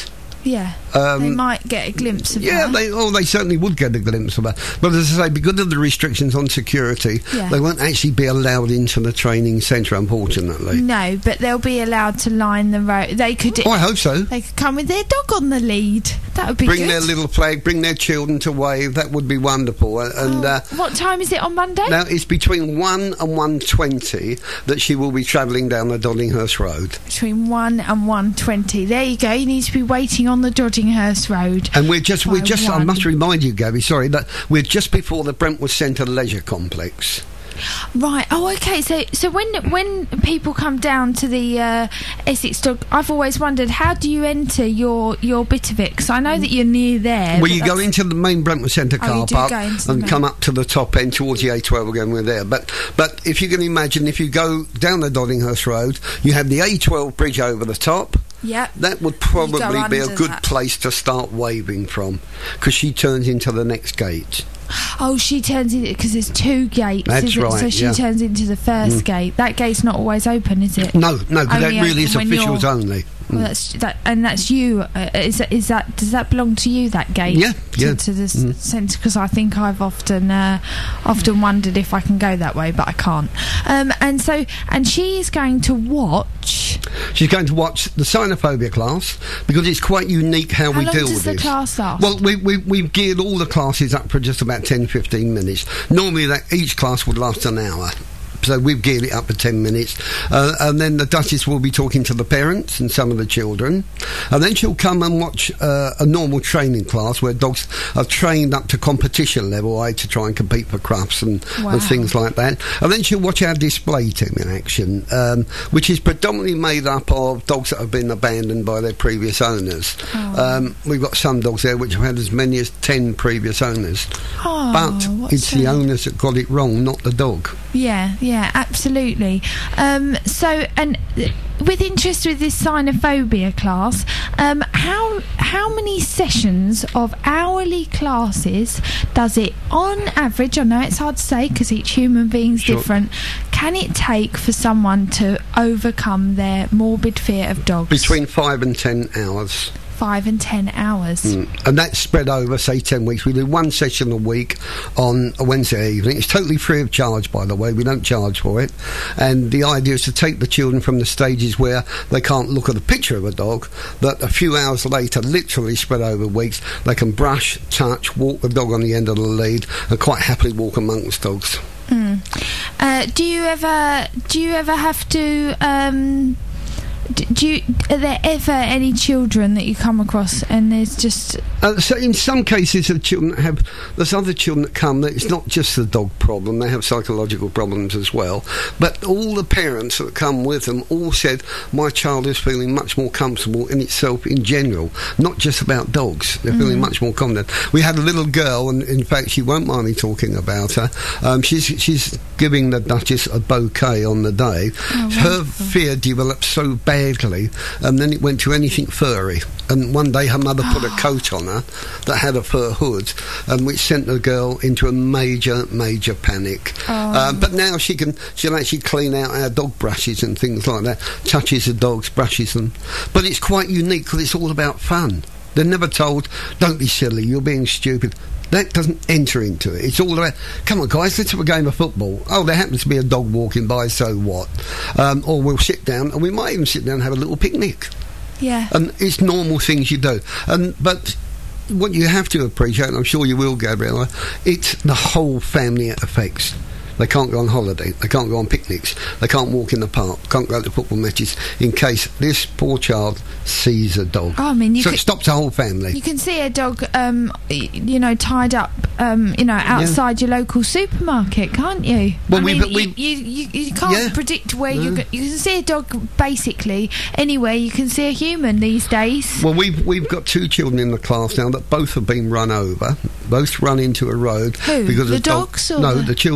Yeah, Um, they might get a glimpse of Yeah, her. they oh they certainly would get a glimpse of her. But as I say, because of the restrictions on security, Yeah. they won't actually be allowed into the training centre, unfortunately. No, but they'll be allowed to line the road. They could. Oh, I hope so. They could come with their dog on the lead. That would be Bring good. their little flag, bring their children to wave. That would be wonderful. Uh, And Oh, uh, what time is it on Monday? now it's between one and one twenty that she will be travelling down the Doddinghurst Road. Between one and one twenty. There you go. You need to be waiting on the Doddinghurst Road. And we're just, we're By just. I one. must remind you, Gabby. Sorry, that we're just before the Brentwood Centre Leisure Complex. Right. Oh, okay. So, so when when people come down to the uh, Essex Dog, I've always wondered, how do you enter your your bit of it? Because I know that you're near there. Well, but you go that's- into the main Brentwood Centre Oh, car you do park go into the and main- come up to the top end towards the A twelve again. We're there. But but if you can imagine, if you go down the Doddinghurst Road, you have the A twelve bridge over the top. Yep. That would probably be a under good that. place to start waving from, because she turns into the next gate. Oh, she turns in because there's two gates. That's is it? right, So she yeah. turns into the first Mm. gate. That gate's not always open, is it? No, no, but that Only really is open when officials you're- only. Well, that's that, and that's you. Uh, is that, is that does that belong to you? That gate? Yeah, to, yeah. To the Mm. centre, because I think I've often uh, often wondered if I can go that way, but I can't. Um, and so, and she is going to watch. She's going to watch the Cynophobia class because it's quite unique how, How we long deal does with the this. class last? Well, we, we, we've geared all the classes up for just about ten to fifteen minutes. Normally, that each class would last an hour. So we've geared it up for ten minutes. Uh, and then the Duchess will be talking to the parents and some of the children. And then she'll come and watch uh, a normal training class where dogs are trained up to competition level, I to try and compete for crufts and, Wow. and things like that. And then she'll watch our display team in action, um, which is predominantly made up of dogs that have been abandoned by their previous owners. Oh. Um, we've got some dogs there which have had as many as ten previous owners. Oh, but what's it's the that? owners that got it wrong, not the dog. Yeah, yeah, absolutely. Um, so, and uh, with interest with this Cynophobia class, um, how how many sessions of hourly classes does it, on average? I know it's hard to say because each human being's Sure. different. Can it take for someone to overcome their morbid fear of dogs? Between five and ten hours. Five and ten hours. Mm. And that's spread over, say, ten weeks. We do one session a week on a Wednesday evening. It's totally free of charge, by the way. We don't charge for it. And the idea is to take the children from the stages where they can't look at a picture of a dog, that a few hours later, literally spread over weeks, they can brush, touch, walk the dog on the end of the lead, and quite happily walk amongst dogs. Mm. Uh, do you ever do you ever have to um, d- do you, are there ever any children that you come across and there's just Uh, so in some cases, the children that have, there's other children that come, that it's not just the dog problem, they have psychological problems as well. But all the parents that come with them all said, my child is feeling much more comfortable in itself in general, not just about dogs. They're feeling much more confident. We had a little girl, and in fact, she won't mind me talking about her. Um, she's she's giving the Duchess a bouquet on the day. Oh, Her wonderful. fear developed so badly, and then it went to anything furry. And one day her mother put a coat on her that had a fur hood, and which sent the girl into a major, major panic. Oh. Uh, but now she can, she'll actually clean out our dog brushes and things like that, touches the dogs, brushes them. But it's quite unique because it's all about fun. They're never told, don't be silly, you're being stupid. That doesn't enter into it. It's all about, come on guys, let's have a game of football. Oh, there happens to be a dog walking by, so what? Um, or we'll sit down, and we might even sit down and have a little picnic. yeah And it's normal things you do. And but what you have to appreciate, and I'm sure you will, Gabriella, it's the whole family it affects. They can't go on holiday, they can't go on picnics, they can't walk in the park, can't go to football matches in case this poor child sees a dog. Oh, I mean, you so could- it stops the whole family. you can see a dog um, y- you know tied up um, you know outside your local supermarket, can't you? Well, I we- mean, but we- you, you, you, you can't Yeah. predict where you No. go- you can see a dog basically anywhere you can see a human these days. Well, we've we've got two children in the class now that both have been run over, both run into a road Who? because The of dog- dogs or no, the- the children Oh, right.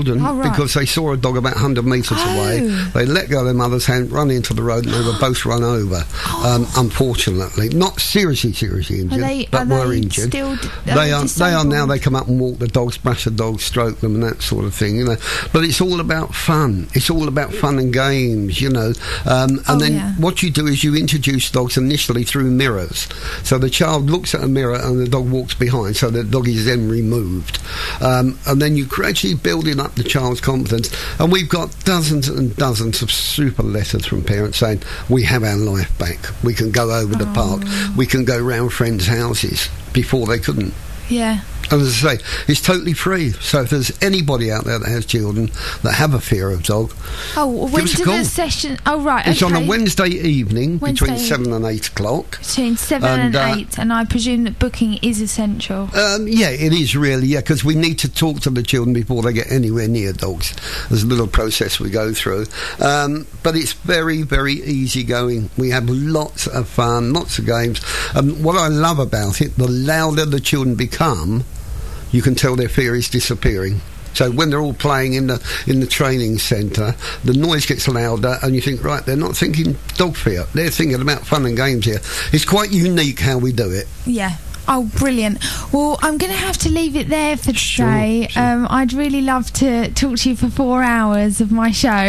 Right. because they saw a dog about one hundred metres Oh. away. They let go of their mother's hand, run into the road, and they were both run over. Um, unfortunately, not seriously, seriously injured, Are they, but are were they injured. still d- They are. They are now. disabled? They come up and walk the dogs, brush the dogs, stroke them, and that sort of thing. You know, but it's all about fun. It's all about fun and games. You know, um, and Oh, then yeah. what you do is you introduce dogs initially through mirrors. So the child looks at a mirror and the dog walks behind. So the dog is then removed, um, and then you gradually building up the child's confidence. And we've got dozens and dozens of super letters from parents saying we have our life back. We can go over the park. We can go round friends' houses. Before they couldn't. Yeah. And as I say, it's totally free. So if there's anybody out there that has children that have a fear of dog, Oh, well, when us a do call. the session? Oh, right. it's okay. on a Wednesday evening between Wednesday. seven and eight o'clock. Between seven And, and, uh, eight, and I presume that booking is essential. Um, yeah, it is really, yeah, because we need to talk to the children before they get anywhere near dogs. There's a little process we go through. Um, but it's very, very easy going. We have lots of fun, lots of games. Um, what I love about it, the louder the children become, you can tell their fear is disappearing. So when they're all playing in the in the training centre, the noise gets louder, and you think, right, they're not thinking dog fear. They're thinking about fun and games here. It's quite unique how we do it. Yeah. Oh, brilliant. Well, I'm going to have to leave it there for today. sure. Um, I'd really love to talk to you for four hours of my show.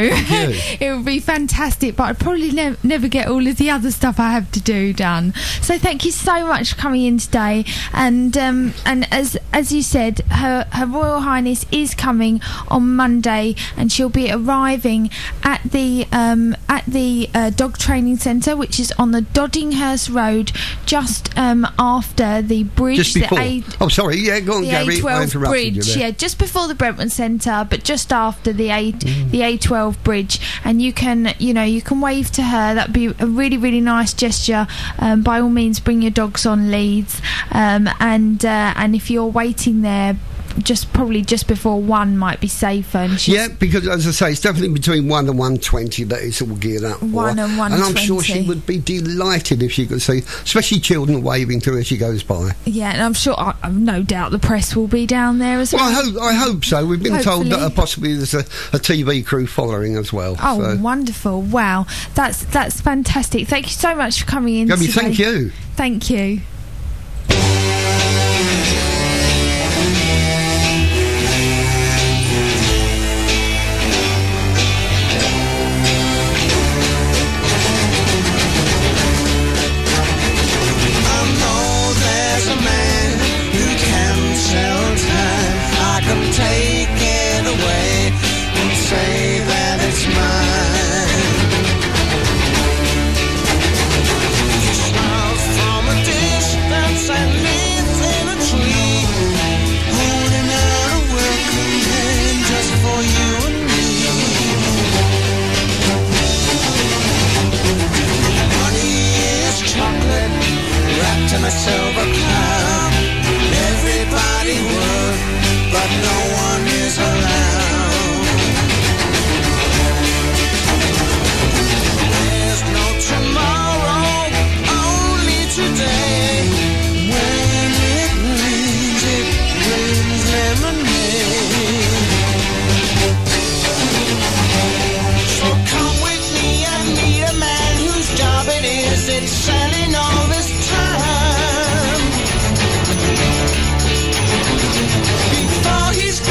It would be fantastic, but I'd probably ne- never get all of the other stuff I have to do done. So thank you so much for coming in today. And um, and as as you said, her, her Royal Highness is coming on Monday, and she'll be arriving at the um, at the uh, dog training centre, which is on the Doddinghurst Road, just um, after the bridge. Just the before. A- oh, sorry, yeah, go on, the Gary. A I twelve interrupted you bridge, there. yeah, just before the Brentwood Centre, but just after the A Mm. the A twelve bridge, and you can, you know, you can wave to her. That'd be a really, really nice gesture. Um, by all means, bring your dogs on leads, um, and uh, and if you're waiting there, just probably just before one might be safer. And she's Yeah, because as I say, it's definitely between one and one twenty that it's all geared up for. One and one And I'm sure she twenty. would be delighted if she could see, especially children waving to her as she goes by. yeah, and I'm sure, I, I've no doubt the press will be down there as Well, well. I hope I hope so. We've been told that uh, Hopefully. possibly there's a, a T V crew following as well. Oh, so. wonderful! Wow, that's that's fantastic. Thank you so much for coming in. Gabby, today. thank you. Thank you. I know there's a man who can sell time. I can take it away and say that it's mine. He smiles from a distance and lives in a tree, holding out a welcome hand just for you and me. Money is chocolate wrapped in a silver cloud. Everybody would, but no one is allowed. There's no tomorrow, only today. When it rains, it rains lemonade. So come with me and meet a man whose job it is. It's selling all this time. Before he's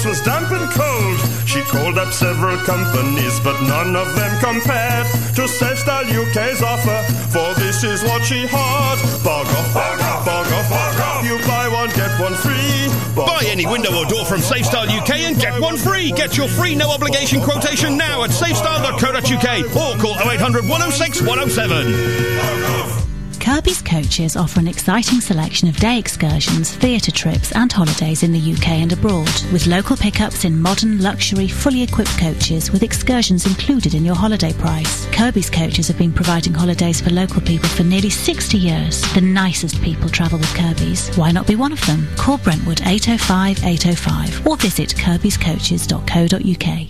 house was damp and cold. She called up several companies, but none of them compared to Safestyle U K's offer, for this is what she had. Bog off, bog off, bog off, bog off. You buy one, get one free. Bog Buy any window or door from Safestyle U K and get one free. Get your free no obligation quotation now at safestyle dot co dot uk or call oh eight hundred, one oh six, one oh seven. Kirby's Coaches offer an exciting selection of day excursions, theatre trips and holidays in the U K and abroad, with local pickups in modern, luxury, fully equipped coaches with excursions included in your holiday price. Kirby's Coaches have been providing holidays for local people for nearly sixty years. The nicest people travel with Kirby's. Why not be one of them? Call Brentwood eight oh five, eight oh five or visit kirbys coaches dot co dot uk.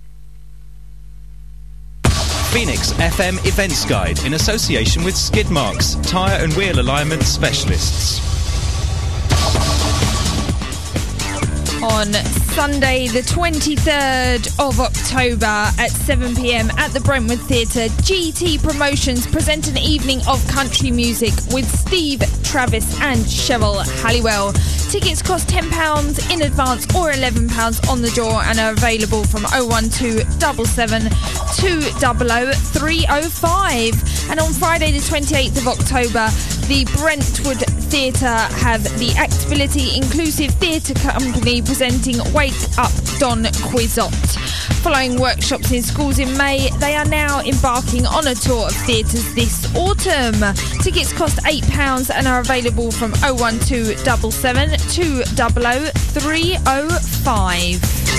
Phoenix F M Events Guide in association with Skidmarks, tyre and wheel alignment specialists. On Sunday the twenty-third of October at seven p m at the Brentwood Theatre, G T Promotions present an evening of country music with Steve Travis and Cheryl Halliwell. Tickets cost ten pounds in advance or eleven pounds on the door and are available from oh one two seven seven, two hundred, three oh five. And on Friday the twenty-eighth of October, the Brentwood Theatre have the Actability Inclusive Theatre Company presenting Wake Up Don Quixote. Following workshops in schools in May, they are now embarking on a tour of theatres this autumn. Tickets cost eight pounds and are available from oh one two seven seven, two hundred, three oh five.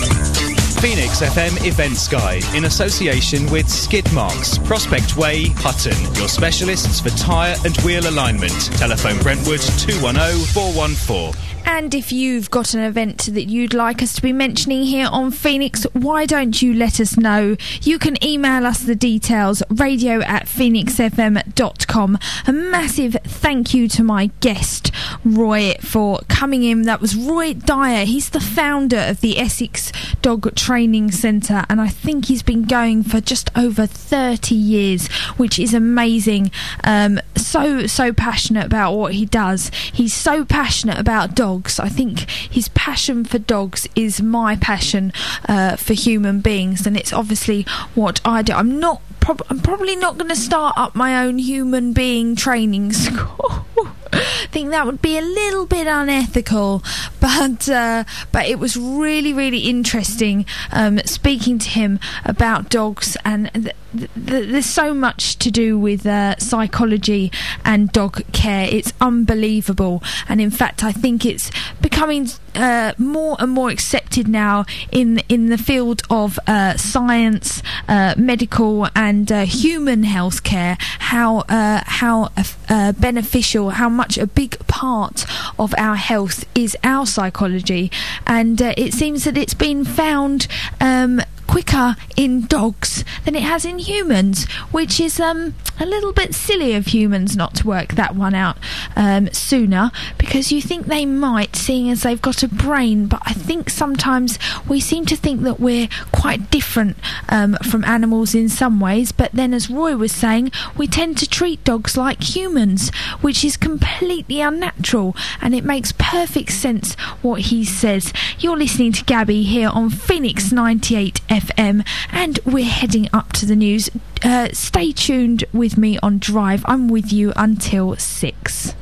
Phoenix F M Events Guide in association with Skidmarks, Prospect Way, Hutton, your specialists for tyre and wheel alignment. Telephone Brentwood two one oh, four one four. And if you've got an event that you'd like us to be mentioning here on Phoenix, why don't you let us know? You can email us the details, radio at phoenix f m dot com. A massive thank you to my guest, Roy, for coming in. That was Roy Dyer. He's the founder of the Essex Dog Training Centre, and I think he's been going for just over thirty years, which is amazing. Um, so, so passionate about what he does. He's so passionate about dogs. I think his passion for dogs is my passion uh, for human beings, and it's obviously what I do. I'm not. Prob- I'm probably not going to start up my own human being training school. I think that would be a little bit unethical, but uh, but it was really, really interesting um, speaking to him about dogs, and th- th- th- there's so much to do with uh, psychology and dog care. It's unbelievable, and in fact I think it's becoming uh, more and more accepted now in in the field of uh, science, uh, medical and uh, human health care, how uh, how uh, beneficial, how much a big part of our health is our psychology, and uh, it seems that it's been found um, quicker in dogs than it has in humans, which is um, a little bit silly of humans not to work that one out um, sooner, because you think they might, seeing as they've got a brain, but I think sometimes we seem to think that we're quite different um, from animals in some ways, but then, as Roy was saying, we tend to treat dogs like humans, which is completely unnatural, and it makes perfect sense what he says. You're listening to Gabby here on Phoenix ninety-eight F M, and we're heading up to the news. Uh, stay tuned with me on Drive. I'm with you until six.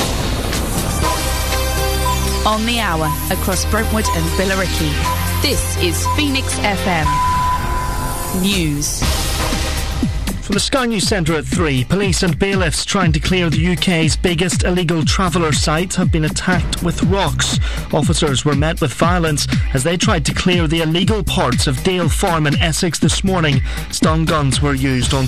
On the hour across Brentwood and Billericay, this is Phoenix F M News. From the Sky News Centre at three, police and bailiffs trying to clear the U K's biggest illegal traveller site have been attacked with rocks. Officers were met with violence as they tried to clear the illegal parts of Dale Farm in Essex this morning. Stun guns were used on